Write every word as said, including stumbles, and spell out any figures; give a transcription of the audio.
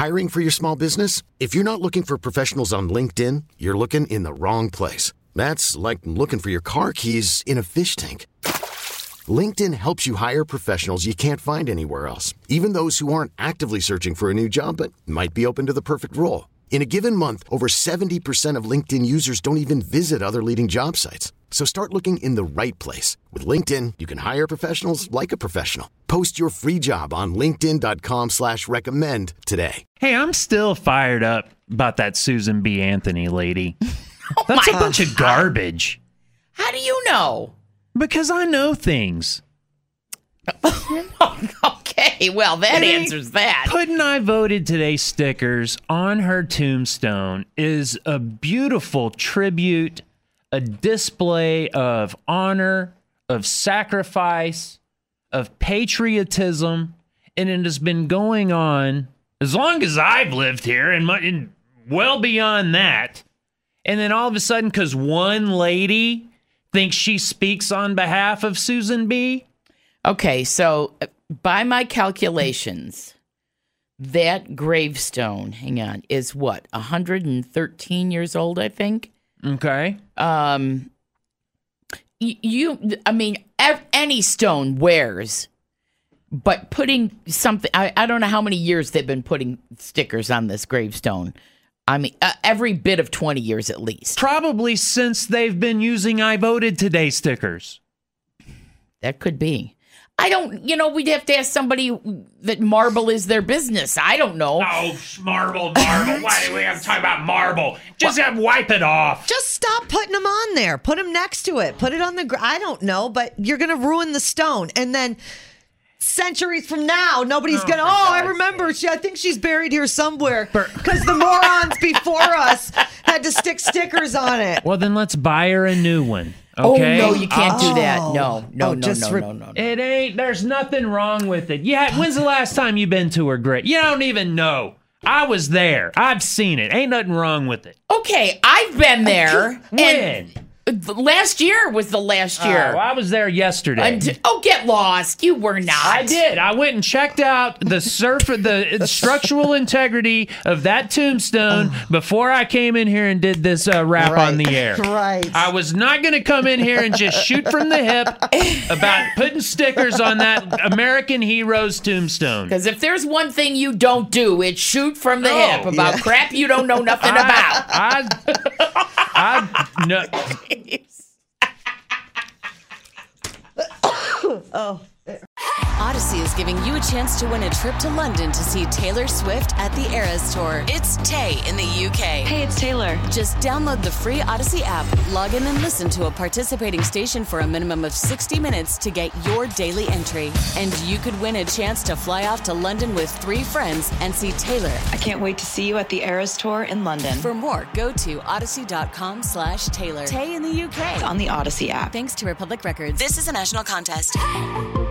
Hiring for your small business? If you're not looking for professionals on LinkedIn, you're looking in the wrong place. That's like looking for your car keys in a fish tank. LinkedIn helps you hire professionals you can't find anywhere else, even those who aren't actively searching for a new job but might be open to the perfect role. In a given month, over seventy percent of LinkedIn users don't even visit other leading job sites. So start looking in the right place. With LinkedIn, you can hire professionals like a professional. Post your free job on linkedin.com slash recommend today. Hey, I'm still fired up about that Susan B. Anthony lady. Oh That's a my bunch of garbage. How do you know? Because I know things. Okay, well, that And answers that. Putting I voted today stickers on her tombstone is a beautiful tribute, a display of honor, of sacrifice, of patriotism, and it has been going on as long as I've lived here and, my, and well beyond that. And then all of a sudden, because one lady thinks she speaks on behalf of Susan B., Okay, so uh, by my calculations, that gravestone, hang on, is what, one hundred thirteen years old, I think? Okay. Um, y- you, I mean, ev- any stone wears, but putting something, I, I don't know how many years they've been putting stickers on this gravestone. I mean, uh, every bit of twenty years at least. Probably since they've been using I voted today stickers. That could be. I don't, you know, we'd have to ask somebody that marble is their business. I don't know. Oh, marble, marble. Why do we have to talk about marble? Just have wipe it off. Just stop putting them on there. Put them next to it. Put it on the, gr- I don't know, but you're going to ruin the stone. And then centuries from now, nobody's Oh, going to, for oh, I God's remember. She, I think she's buried here somewhere. Because the morons before us had to stick stickers on it. Well, then let's buy her a new one. Okay? Oh, no, you can't do that. No, no, Oh, no, just no, re- no, no, no. It ain't. There's nothing wrong with it. Yeah. When's the last time you been to her grave? You don't even know. I was there. I've seen it. Ain't nothing wrong with it. Okay, I've been there. When? And last year was the last year. Oh, I was there yesterday. And- oh, get lost. You were not. I did. I went and checked out the surf, the structural integrity of that tombstone before I came in here and did this uh, rap Right. on the air. Right. I was not going to come in here and just shoot from the hip about putting stickers on that American hero's tombstone. Because if there's one thing you don't do, it's shoot from the Oh, hip about crap you don't know nothing about. I, I, I, no. Oh. Odyssey is giving you a chance to win a trip to London to see Taylor Swift at the Eras Tour. It's Tay in the U K. Hey, it's Taylor. Just download the free Odyssey app, log in and listen to a participating station for a minimum of sixty minutes to get your daily entry. And you could win a chance to fly off to London with three friends and see Taylor. I can't wait to see you at the Eras Tour in London. For more, go to odyssey.com slash Taylor. Tay in the U K. It's on the Odyssey app. Thanks to Republic Records. This is a national contest.